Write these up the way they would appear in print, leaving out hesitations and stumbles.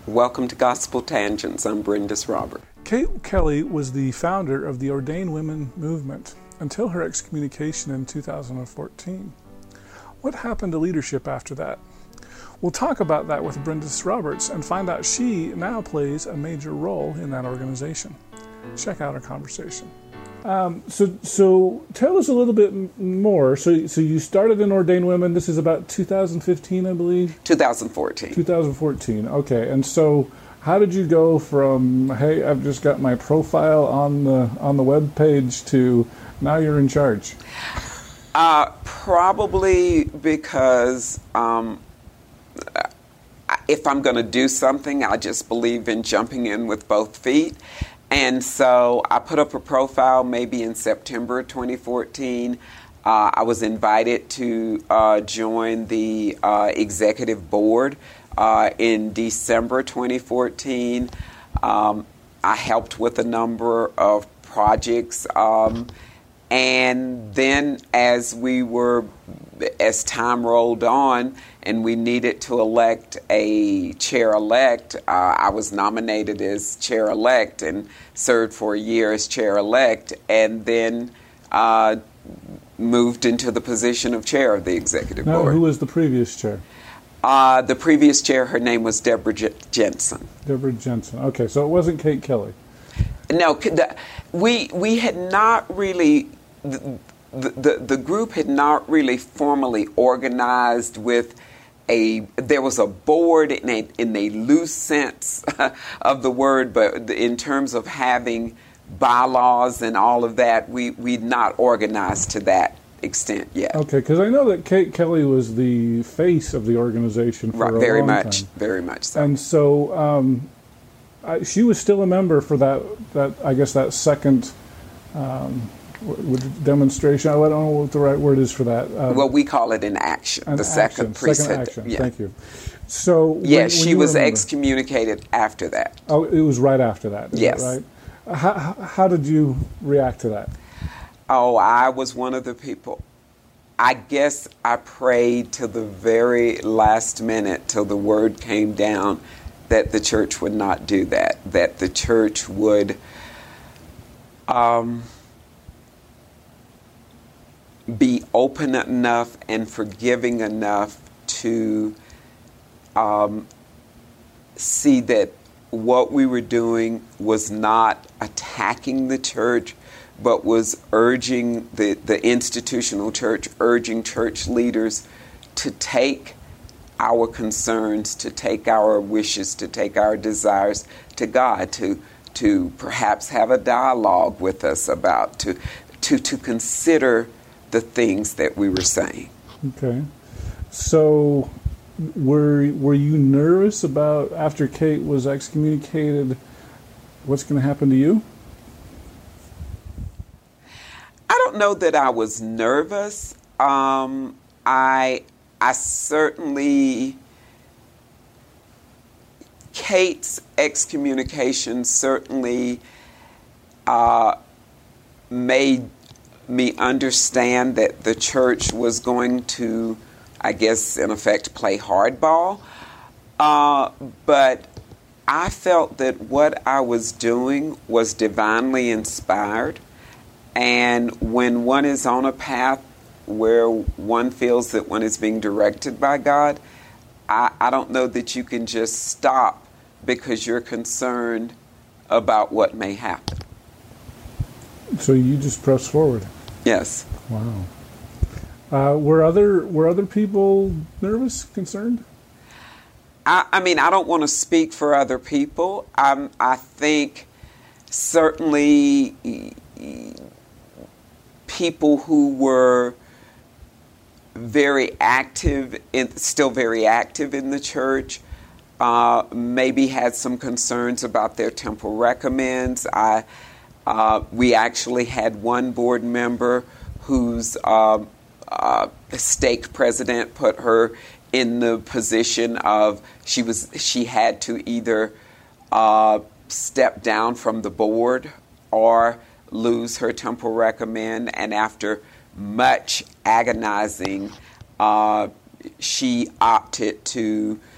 Welcome to Gospel Tangents. I'm Brendis Robert. Kate Kelly was the founder of the Ordained Women movement until her excommunication in 2014. What happened to leadership after that? We'll talk about that with Brendis Roberts and find out she now plays a major role in that organization. Check out our conversation. So tell us a little bit more. So you started in Ordained Women. This is about 2015, I believe? 2014. 2014, okay. And so how did you go from, hey, I've just got my profile on the web page to now you're in charge? Probably because if I'm going to do something, I just believe in jumping in with both feet. And so I put up a profile maybe in September 2014. I was invited to join the executive board in December 2014. I helped with a number of projects. And then as time rolled on and we needed to elect a chair-elect, I was nominated as chair-elect and served for a year as chair-elect, and then moved into the position of chair of the executive board. Who was the previous chair? The previous chair, her name was Deborah Jensen. Deborah Jensen. Okay, so it wasn't Kate Kelly. No, we had not really, the group had not really formally organized with there was a board in a loose sense of the word, but in terms of having bylaws and all of that, we'd not organized to that extent yet. Okay, because I know that Kate Kelly was the face of the organization for a long time. Very much so. And so she was still a member for that second demonstration. I don't know what the right word is for that. Well, we call it an action. Second priesthood. Second action. Yeah. Thank you. So yes, she was excommunicated after that. Oh, it was right after that. Is yes. That right? How did you react to that? Oh, I was one of the people. I guess I prayed till the very last minute, till the word came down that the church would not do that, that the church would be open enough and forgiving enough to see that what we were doing was not attacking the church, but was urging the institutional church, urging church leaders to take our concerns, to take our wishes, to take our desires to God, to perhaps have a dialogue with us about, to consider the things that we were saying. Okay. So were you nervous about, after Kate was excommunicated, what's going to happen to you? I don't know that I was nervous. I certainly, Kate's excommunication certainly made me understand that the church was going to, I guess, in effect, play hardball. But I felt that what I was doing was divinely inspired. And when one is on a path where one feels that one is being directed by God, I don't know that you can just stop because you're concerned about what may happen. So you just press forward. Yes. Wow. Were other people nervous, concerned? I mean, I don't want to speak for other people. I think certainly people who were still very active in the church, maybe had some concerns about their temple recommends. We actually had one board member whose stake president put her in the position of she had to either step down from the board or lose her temple recommend, and after much agonizing, she opted to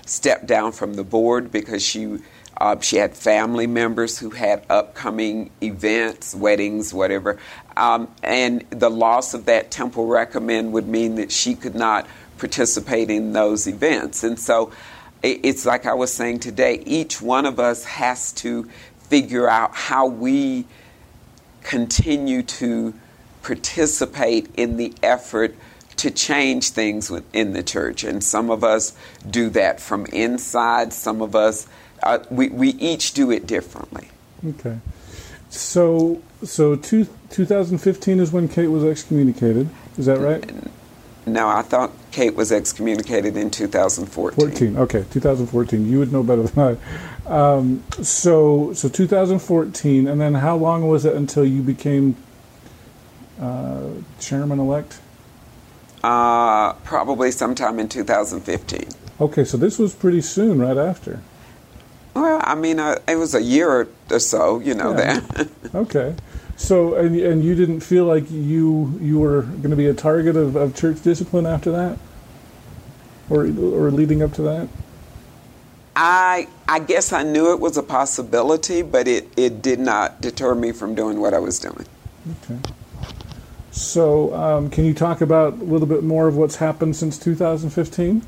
stepped down from the board because she had family members who had upcoming events, weddings, whatever, and the loss of that temple recommend would mean that she could not participate in those events. And so it's like I was saying today, each one of us has to figure out how we continue to participate in the effort to change things within the church. And some of us do that from inside, some of us, we each do it differently. Okay. So 2015 is when Kate was excommunicated. Is that right? No, I thought Kate was excommunicated in 2014. Okay, 2014. You would know better than I. So 2014, and then how long was it until you became chairman-elect? Probably sometime in 2015. Okay, so this was pretty soon, right after. Well, I mean, it was a year or so, there. Okay. So, and you didn't feel like you were going to be a target of church discipline after that? Or leading up to that? I guess I knew it was a possibility, but it did not deter me from doing what I was doing. Okay. So, can you talk about a little bit more of what's happened since 2015?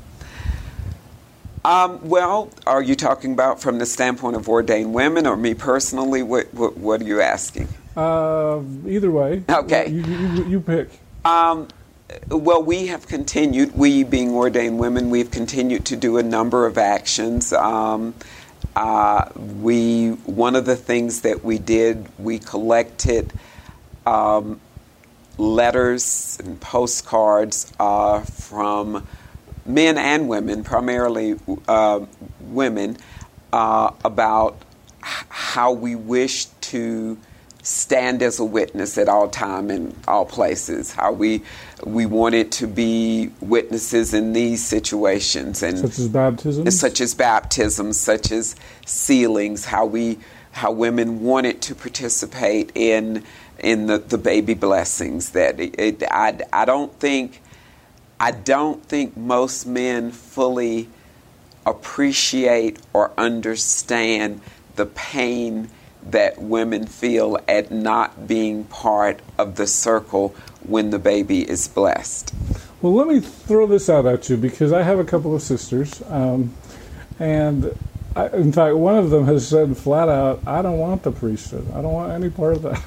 Well, are you talking about from the standpoint of ordained women or me personally? What are you asking? Either way. Okay. You pick. Well, we have continued, we being ordained women, we've continued to do a number of actions. One of the things that we did, we collected letters and postcards from men and women, primarily women, about how we wish to stand as a witness at all time and all places, how we wanted to be witnesses in these situations, and such as baptism, such as sealings, how women wanted to participate in the baby blessings. That I don't think most men fully appreciate or understand the pain that women feel at not being part of the circle when the baby is blessed. Well, let me throw this out at you, because I have a couple of sisters, and in fact, one of them has said flat out, I don't want the priesthood. I don't want any part of that.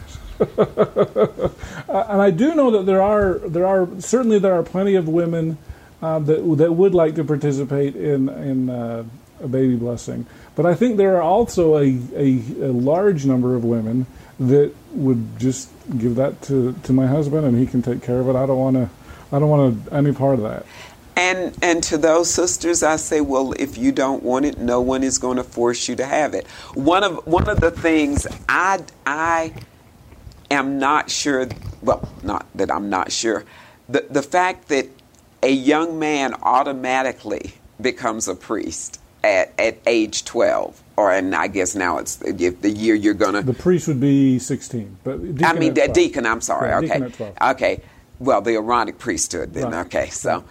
And I do know that there are plenty of women that would like to participate in a baby blessing. But I think there are also a large number of women that would just give that to my husband, and he can take care of it. I don't want any part of that. And to those sisters, I say, well, if you don't want it, no one is going to force you to have it. One of the things I am not sure. Well, not that I'm not sure. The fact that a young man automatically becomes a priest at age 12, and I guess now it's the year you're gonna. The priest would be 16, but deacon. I'm sorry. Yeah, okay, deacon at 12. Okay. Well, the Aaronic priesthood then. Right. Okay, so,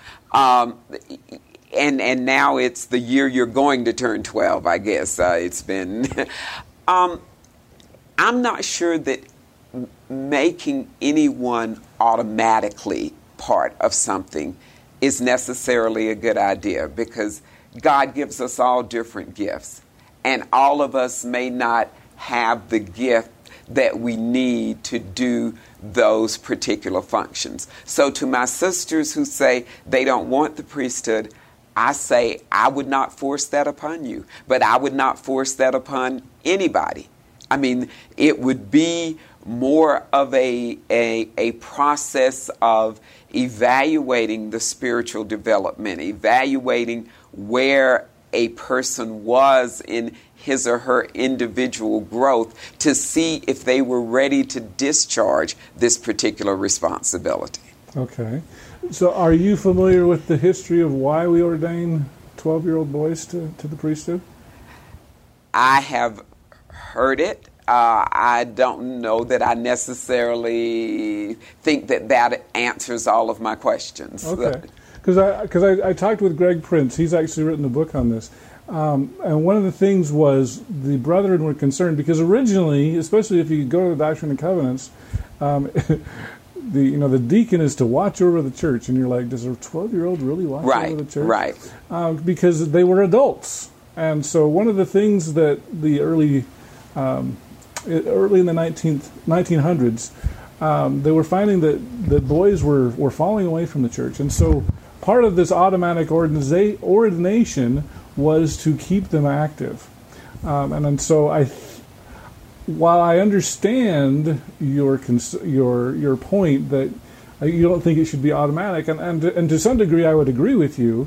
and now it's the year you're going to turn 12. I guess it's been. I'm not sure that making anyone automatically part of something is necessarily a good idea, because God gives us all different gifts, and all of us may not have the gift that we need to do those particular functions. So to my sisters who say they don't want the priesthood, I say I would not force that upon you, but I would not force that upon anybody. I mean, it would be more of a process of evaluating the spiritual development, evaluating where a person was in his or her individual growth, to see if they were ready to discharge this particular responsibility. Okay. So are you familiar with the history of why we ordain 12-year-old boys to the priesthood? I have heard it. I don't know that I necessarily think that answers all of my questions. Okay. because I talked with Greg Prince. He's actually written a book on this. And one of the things was the brethren were concerned because originally, especially if you go to the Doctrine and Covenants, the deacon is to watch over the church, and you're like, does a 12-year-old really watch over the church? Right. Because they were adults, and so one of the things that the early in the 1900s, they were finding that boys were falling away from the church, and so part of this automatic ordination was to keep them active, and so while I understand your point that you don't think it should be automatic, and to some degree I would agree with you,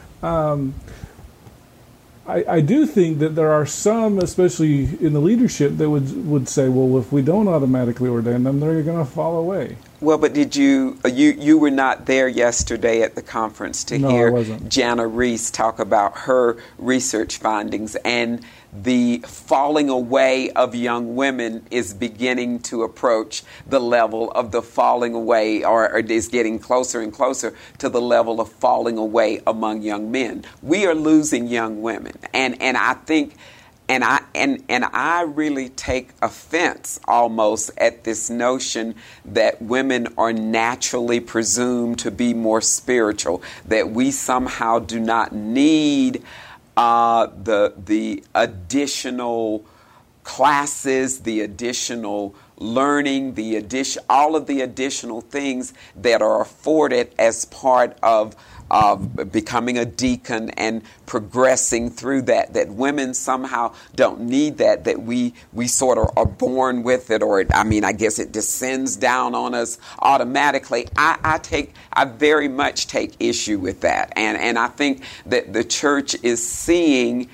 I do think that there are some, especially in the leadership, that would say, well, if we don't automatically ordain them, they're going to fall away. Well, but did you were not there yesterday at the conference to hear Jana Reese talk about her research findings, and the falling away of young women is beginning to approach the level of the falling away, or is getting closer and closer to the level of falling away among young men. We are losing young women, and I think, and I really take offense almost at this notion that women are naturally presumed to be more spiritual, that we somehow do not need the additional classes, the additional learning, all of the additional things that are afforded as part of becoming a deacon and progressing through that women somehow don't need that we sort of are born with it, or I guess it descends down on us automatically. I very much take issue with that, and I think that the church is seeing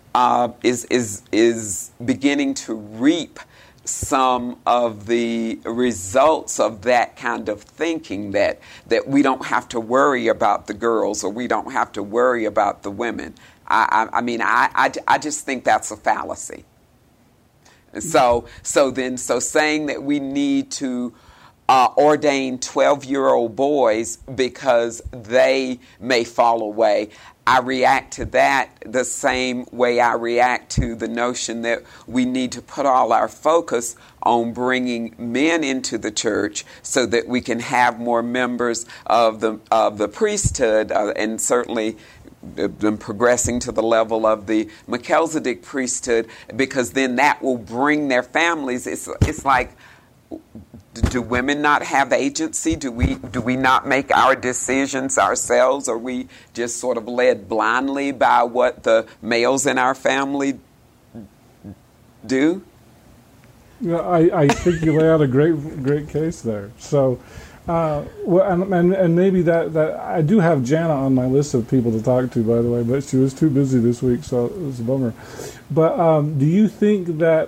is beginning to reap some of the results of that kind of thinking, that we don't have to worry about the girls, or we don't have to worry about the women. I just think that's a fallacy. So saying that we need to ordain 12-year-old boys because they may fall away, I react to that the same way I react to the notion that we need to put all our focus on bringing men into the church so that we can have more members of the priesthood, and certainly them progressing to the level of the Melchizedek priesthood, because then that will bring their families. It's like, do women not have agency? Do we not make our decisions ourselves? Are we just sort of led blindly by what the males in our family do? Yeah, I think you lay out a great case there. So, and maybe that I do have Jana on my list of people to talk to, by the way, but she was too busy this week, so it was a bummer. But do you think that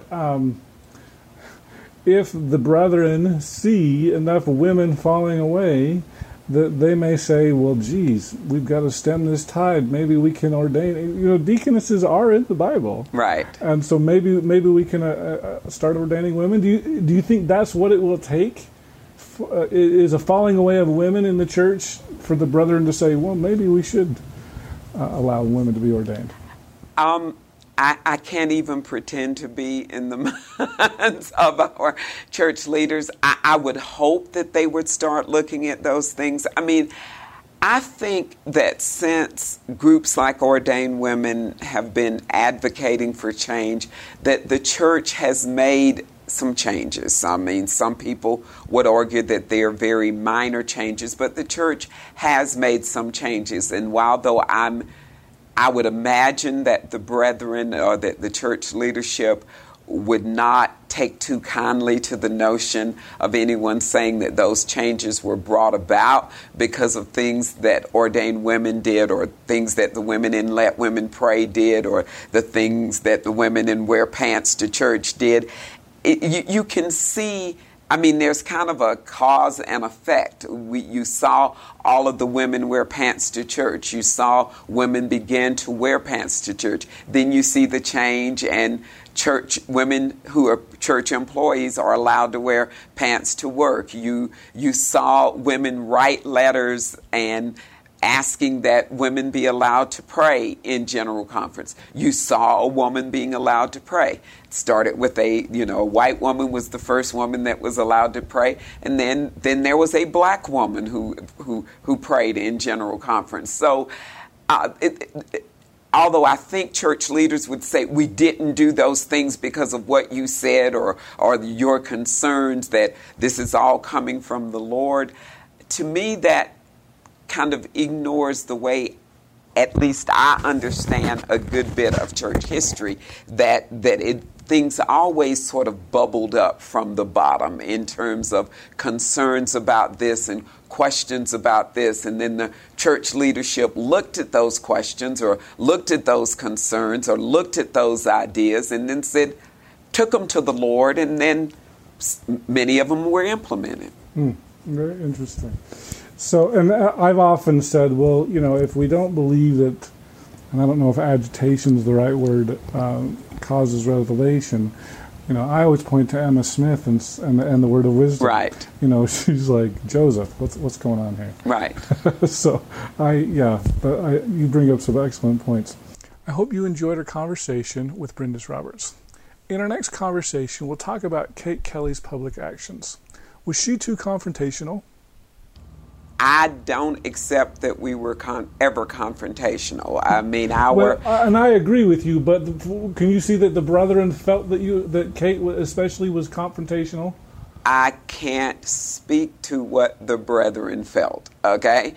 if the brethren see enough women falling away, that they may say, well, geez, we've got to stem this tide. Maybe we can ordain. Deaconesses are in the Bible, right? And so maybe we can start ordaining women. Do you think that's what it will take? Is a falling away of women in the church for the brethren to say, well, maybe we should allow women to be ordained? I can't even pretend to be in the minds of our church leaders. I would hope that they would start looking at those things. I think that since groups like Ordained Women have been advocating for change, that the church has made some changes. Some people would argue that they are very minor changes, but the church has made some changes. And while though I would imagine that the brethren or that the church leadership would not take too kindly to the notion of anyone saying that those changes were brought about because of things that Ordained Women did, or things that the women in Let Women Pray did, or the things that the women in Wear Pants to Church did. You can see, there's kind of a cause and effect. You saw all of the women wear pants to church. You saw women begin to wear pants to church. Then you see the change, and church women who are church employees are allowed to wear pants to work. You saw women write letters and asking that women be allowed to pray in General Conference. You saw a woman being allowed to pray. It started with a white woman was the first woman that was allowed to pray, and then there was a black woman who prayed in General Conference. So although I think church leaders would say we didn't do those things because of what you said or your concerns that this is all coming from the Lord, to me that kind of ignores the way, at least I understand a good bit of church history, that things always sort of bubbled up from the bottom in terms of concerns about this and questions about this, and then the church leadership looked at those questions or looked at those concerns or looked at those ideas and then took them to the Lord, and then many of them were implemented. Very interesting. So, and I've often said, well, if we don't believe that, and I don't know if agitation is the right word, causes revelation, I always point to Emma Smith and the word of wisdom. Right. She's like, Joseph, what's going on here? Right. So, you bring up some excellent points. I hope you enjoyed our conversation with Bryndis Roberts. In our next conversation, we'll talk about Kate Kelly's public actions. Was she too confrontational? I don't accept that we were ever confrontational. I mean, and I agree with you, but can you see that the brethren felt that Kate especially was confrontational? I can't speak to what the brethren felt, okay?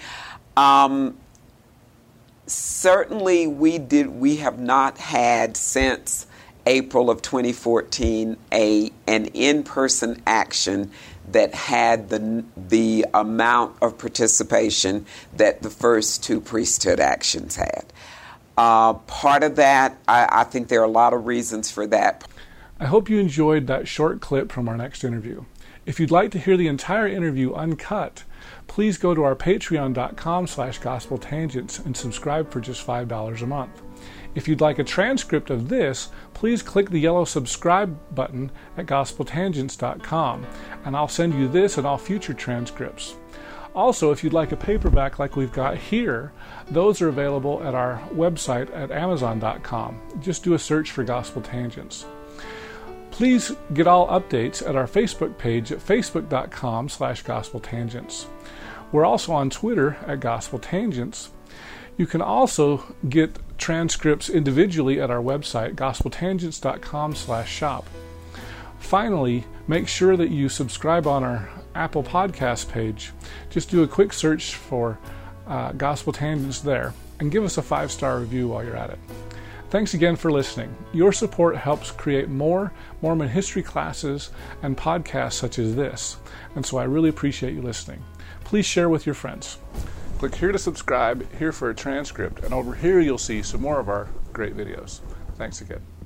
Certainly we have not had since April of 2014 an in-person action that had the amount of participation that the first two priesthood actions had. Part of that, I think there are a lot of reasons for that. I hope you enjoyed that short clip from our next interview. If you'd like to hear the entire interview uncut, please go to our patreon.com/gospeltangents and subscribe for just $5 a month. If you'd like a transcript of this, please click the yellow subscribe button at gospeltangents.com, and I'll send you this and all future transcripts. Also, if you'd like a paperback like we've got here, those are available at our website at amazon.com. Just do a search for Gospel Tangents. Please get all updates at our Facebook page at facebook.com/gospeltangents. We're also on Twitter at Gospel Tangents. You can also get transcripts individually at our website, gospeltangents.com/shop. Finally, make sure that you subscribe on our Apple Podcast page. Just do a quick search for Gospel Tangents there and give us a 5-star review while you're at it. Thanks again for listening. Your support helps create more Mormon history classes and podcasts such as this, and so I really appreciate you listening. Please share with your friends. Click here to subscribe, here for a transcript, and over here you'll see some more of our great videos. Thanks again.